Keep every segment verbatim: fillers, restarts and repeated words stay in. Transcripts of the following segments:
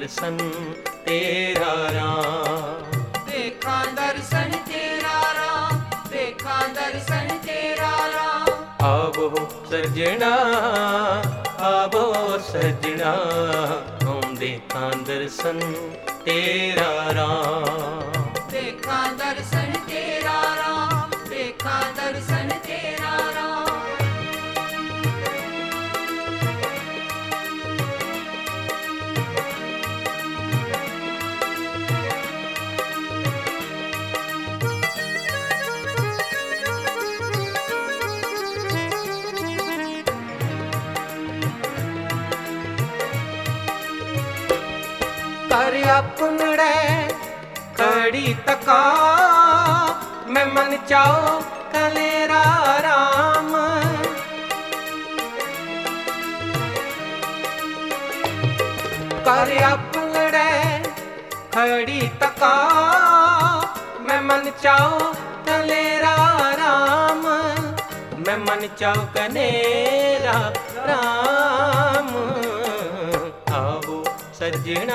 ਦਰਸ਼ਨ ਤੇਰਾ ਰਾਮ। ਦੇਖਾਂ ਦਰਸ਼ਨ ਤੇਰਾ ਰਾਮ, ਦੇਖਾਂ ਦਰਸ਼ਨ ਤੇਰਾ ਰਾਮ। ਆਵੋ ਸੱਜਣਾ ਆਵੋ ਸੱਜਣਾ, ਹਉ ਦੇਖਾਂ ਦਰਸ਼ਨ ਤੇਰਾ ਰਾਮ। ਦੇਖਾਂ ਦਰਸ਼ਨ ਤੇਰਾ ਰਾਮ, ਦੇਖਾਂ ਦਰਸ਼ਨ ਤੇਰਾ ਰਾਮ। ਕਰ ਆਪਣੜੇ ਖੜੀ ਤਕਾ, ਮੈਂ ਮਨ ਚਾਉ ਕਲੇਰਾ ਰਾਮ। ਕਰ ਆਪਣੜੇ ਖੜੀ ਤਕਾ, ਮੈਂ ਮਨ ਚਾਉ ਕਲੇਰਾ ਰਾਮ। ਮੈਂ ਮਨ ਚਾਉ ਕਨੇਰਾ ਰਾਮ। ਆਵੋ ਸੱਜਣਾ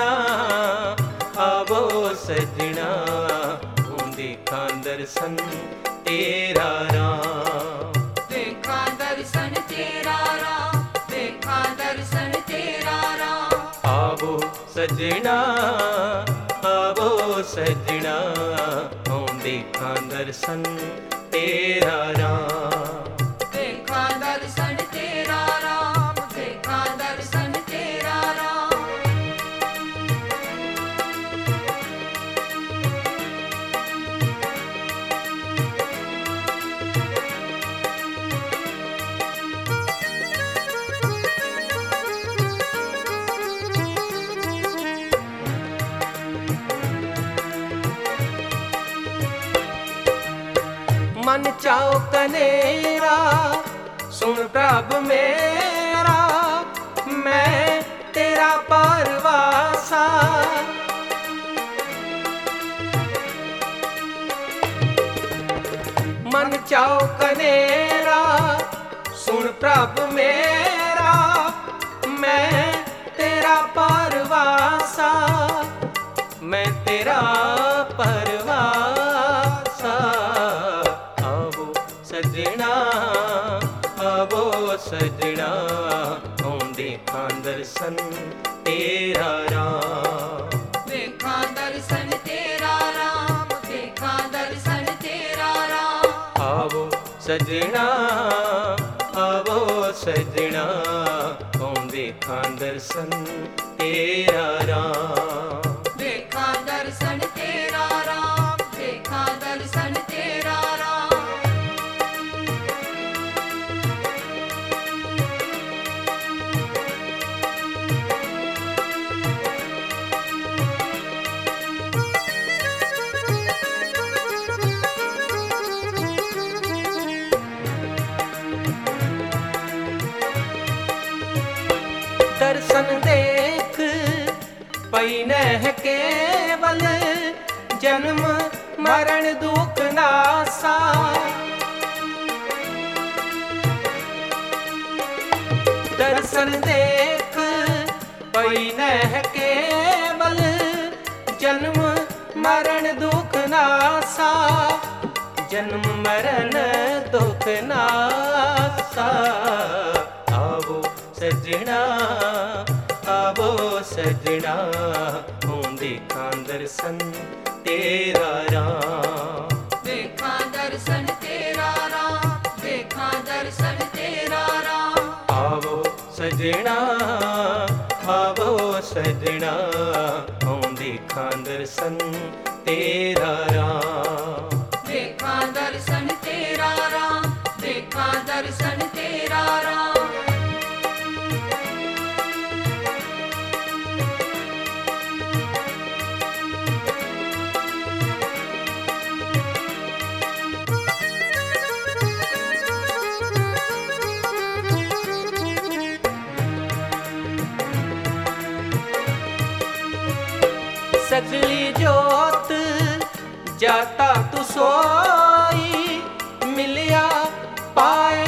ਆਵੋ ਸੱਜਣਾ, ਹਉ ਦੇਖਾਂ ਦਰਸ਼ਨ ਤੇਰਾ ਰਾਮ। ਦੇਖਾਂ ਦਰਸ਼ਨ ਤੇਰਾ ਰਾਮ, ਦੇਖਾਂ ਦਰਸ਼ਨ ਤੇਰਾ ਰਾਮ। ਆਵੋ ਸੱਜਣਾ ਆਵੋ ਸੱਜਣਾ, ਹਉ ਦੇਖਾਂ ਦਰਸ਼ਨ ਤੇਰਾ ਰਾਮ। ਦੇਖਾਂ ਦਰਸ਼ਨ ਤੇਰਾ ਰਾਮ, ਦੇਖਾਂ ਦਰਸ਼ਨ ਤੇਰਾ ਰਾਮ। ਮਨ ਚਾਉ ਕਨੇਰਾ, ਸੁਣ ਪ੍ਰਭ ਮੇਰਾ, ਮੈਂ ਤੇਰਾ ਪਰਵਾਸਾ। ਮਨ ਚਾਉ ਕਨੇਰਾ, ਸੁਣ ਪ੍ਰਭ ਮੇਰਾ, ਮੈਂ ਤੇਰਾ ਪਰਵਾਸਾ। ਮੈਂ ਤੇਰਾ ਪਰਵਾਸਾ। ਆਵੋ ਸੱਜਣਾ ਆਵੋ ਸੱਜਣਾ, ਹਉ ਦੇਖਾਂ ਦਰਸ਼ਨ ਤੇਰਾ ਰਾਮ। ਦੇਖਾਂ ਦਰਸ਼ਨ ਤੇਰਾ ਰਾਮ, ਦੇਖਾਂ ਦਰਸ਼ਨ ਤੇਰਾ ਰਾਮ। ਆਵੋ ਸੱਜਣਾ ਆਵੋ ਸੱਜਣਾ, ਹਉ ਦੇਖਾਂ ਦਰਸ਼ਨ ਤੇਰਾ ਰਾਮ। ਦੇਖਾਂ ਦਰਸ਼ਨ ਤੇਰਾ ਰਾਮ, ਦੇਖਾਂ ਦਰਸ਼ਨ ਤੇਰਾ ਰਾਮ। ਦਰਸ਼ਨ ਦੇਖ ਪਈ ਨਹਿ ਕੇਵਲ, ਜਨਮ ਮਰਨ ਦੁਖ ਨਾਸਾ। ਦਰਸ਼ਨ ਦੇਖ ਪਈ ਨਹਿ ਕੇਵਲ, ਜਨਮ ਮਰਨ ਦੁਖ ਨਾਸਾ। ਜਨਮ ਮਰਨ ਦੁਖ ਨਾਸਾ। ਆਵੋ ਸੱਜਣਾ ਆਵੋ ਸੱਜਣਾ, ਹਉ ਦੇਖਾਂ ਦਰਸ਼ਨ ਤੇਰਾ ਰਾਮ। ਦੇਖਾਂ ਦਰਸ਼ਨ ਤੇਰਾ ਰਾਮ, ਦੇਖਾਂ ਦਰਸ਼ਨ ਤੇਰਾ ਰਾਮ। ਆਵੋ ਸੱਜਣਾ ਆਵੋ ਸੱਜਣਾ, ਹਉ ਦੇਖਾਂ ਦਰਸ਼ਨ ਤੇਰਾ ਰਾਮ। ਦੇਖਾਂ ਦਰਸ਼ਨ ਤੇਰਾ ਰਾਮ, ਦੇਖਾਂ ਦਰਸ਼ਨ ਤੇਰਾ ਰਾਮ। ਸਗਲੀ ਜੋਤ ਜਾਤਾ ਤੂ ਸੋਈ, ਮਿਲਿਆ ਪਾਏ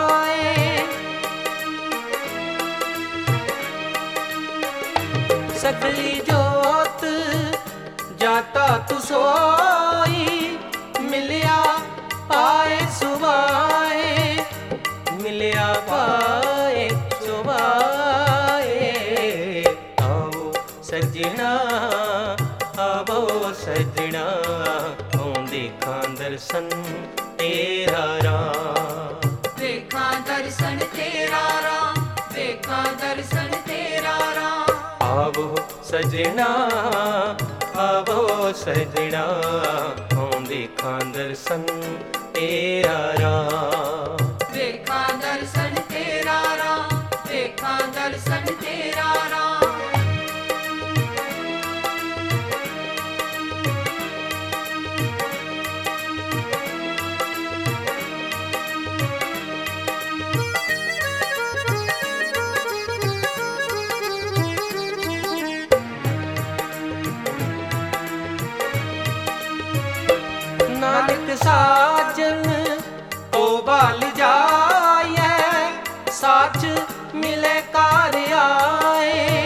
ਸੁਭਾਏ। सगली जोत जाता तू सोई, मिलिया पाए सुवाए, मिलिया पाए सुवाए। आओ सजना आवो सजना, हों देखा दर्शन तेरा राम। देखा दर्शन तेरा राम, देखा दर्शन तेरा राम। आवो सजना आवो सजना, हों देखा दर्शन तेरा राम। देखा दर्शन तेरा राम, देखा दर्शन तेरा राम। नानक साजन को बाल जाए, साच मिले कार आए।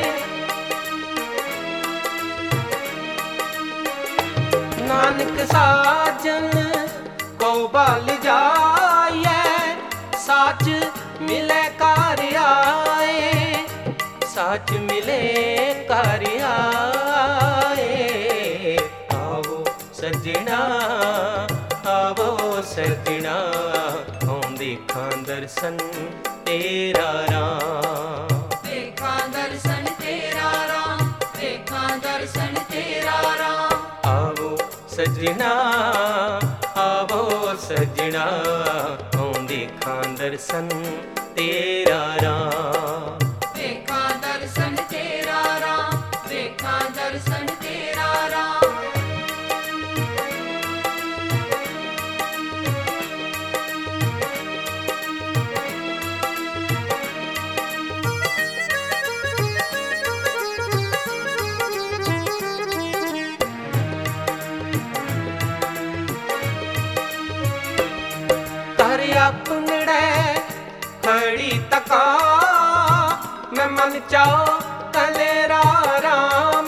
नानक साजन को बाल जाए, साच मिले कार आए, साच मिले कार आए। आओ सजना आवो सजना, हों देखा दर्शन तेरा राम। देखा दर्शन तेरा राम, देखा दर्शन तेरा राम। आवो सजना आवो सजना, हों देखा दर्शन तेरा राम। देखा दर्शन तेरा राम, देखा दर्शन तेरा राम। अपनड़े खड़ी तका, मैं मन चाओ कलेरा राम।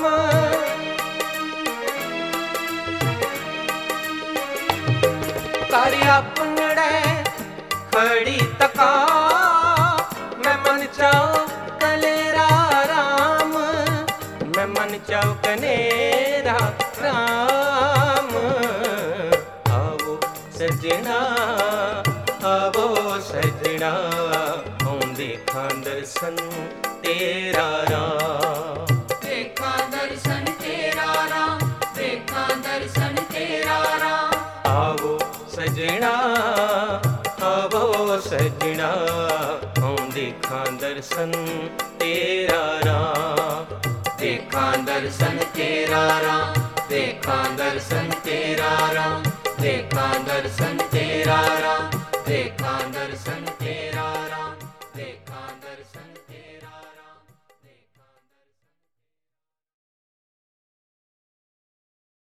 कर अपनड़े खड़ी तका, मैं मन चाओ कलेरा राम, मैं मन चाओ कनेरा राम। आओ सजना आवो सजना, हों देखा दर्शन तेरा राम। देखा दर्शन तेरा राम, देखा दर्शन तेरा राम। आवो सजना आवो सजना, हों देखा दर्शन तेरा राम। देखा दर्शन तेरा राम, देखा दर्शन तेरा राम, देखा दर्शन तेरा